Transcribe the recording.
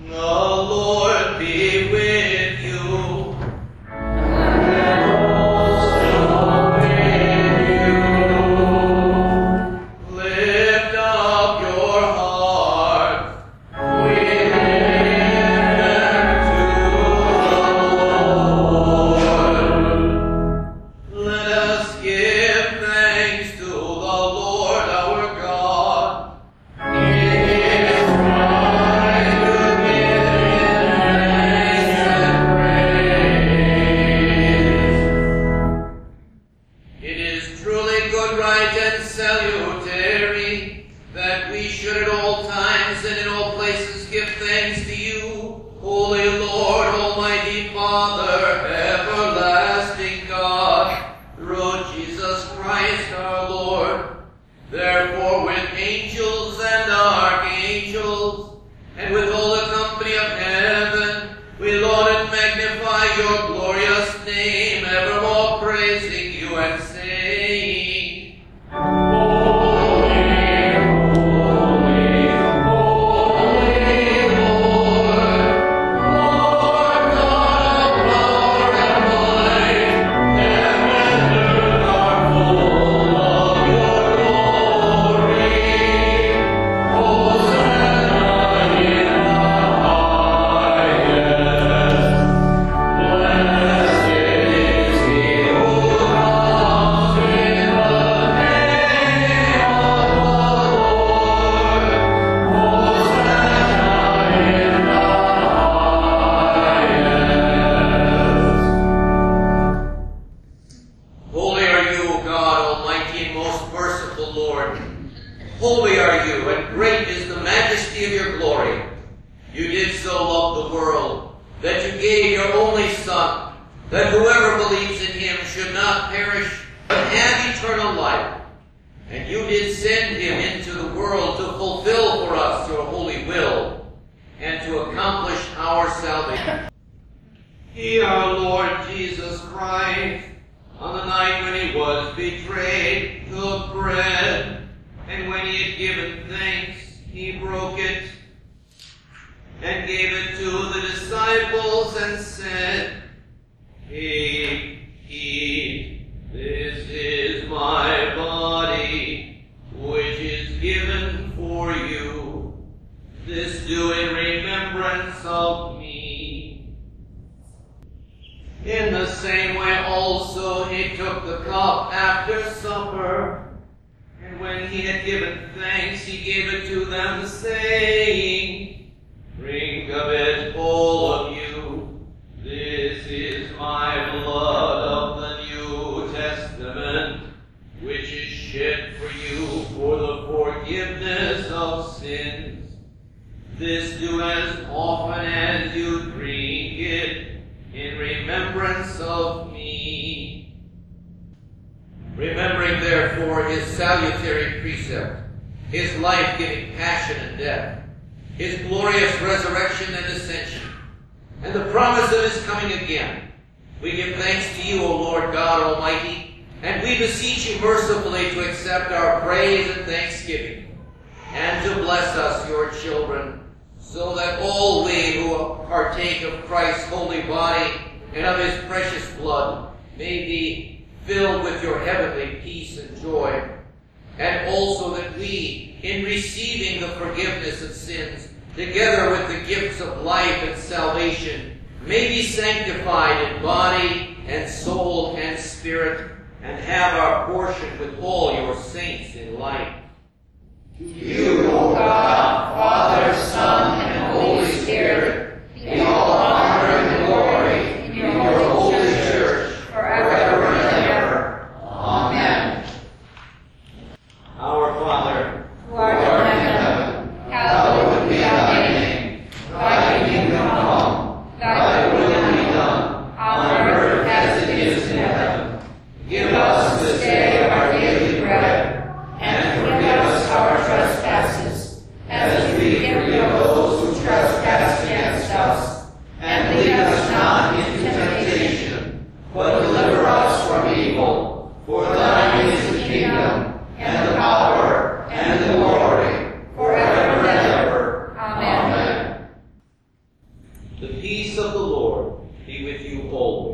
The Lord be with you. And also with you. Lift up your hearts. We lift them to the Lord. Let us give thanks to the Lord our God. It is right to give Him thanks and praise. It is truly good, right, and salutary that we should at all times and in all places give thanks to you, Holy Lord, Almighty Father, everlasting God, through Jesus Christ our Lord. Therefore, with angels and archangels, and with all the company of heaven, we laud and magnify your glorious name, evermore praising you and saying, Holy, holy, holy Lord, Lord God of power and might, heaven and earth are full of your glory. Hosanna in the highest. Blessed is he who comes in the name of the Lord. Hosanna in the highest. Holy are you, God, Almighty and most merciful Lord. Holy are you, and great is the majesty of your glory. You did so love the world, that you gave your only Son, that whoever believes in him should not perish, but have eternal life. And you did send him into the world to fulfill for us your holy will, and to accomplish our salvation. He, our Lord Jesus Christ, on the night when he was betrayed, took bread, and when he had given thanks, he broke it, and gave it to the disciples, and said, Eat, this is my body, which is given for you. This do in remembrance of me. In the same way also he took the cup after supper, and when he had given thanks, he gave it to them, saying, Drink of it, all of you. This is my blood of the New Testament, which is shed for you for the forgiveness of sins. This do as often as you drink it, in remembrance of me. Remembering therefore his salutary precept, his life-giving passion and death, his glorious resurrection and ascension, and the promise of his coming again, we give thanks to you, O Lord God Almighty, and we beseech you mercifully to accept our praise and thanksgiving, and to bless us, your children, so that all we who partake of Christ's holy body and of his precious blood may be filled with your heavenly peace and joy, and also that we, in receiving the forgiveness of sins, together with the gifts of life and salvation, may be sanctified in body and soul and spirit, and have our portion with all your saints in light. To you, O God, Father, Son, and Holy Spirit, be all honor and glory in your holy church, forever and ever. Amen. Our Father, Who art in heaven, hallowed be thy name. Thy kingdom come, thy will be done, on earth as it is in heaven. Give us this day our daily bread, and forgive us our trespasses, as we forgive those The peace of the Lord be with you always.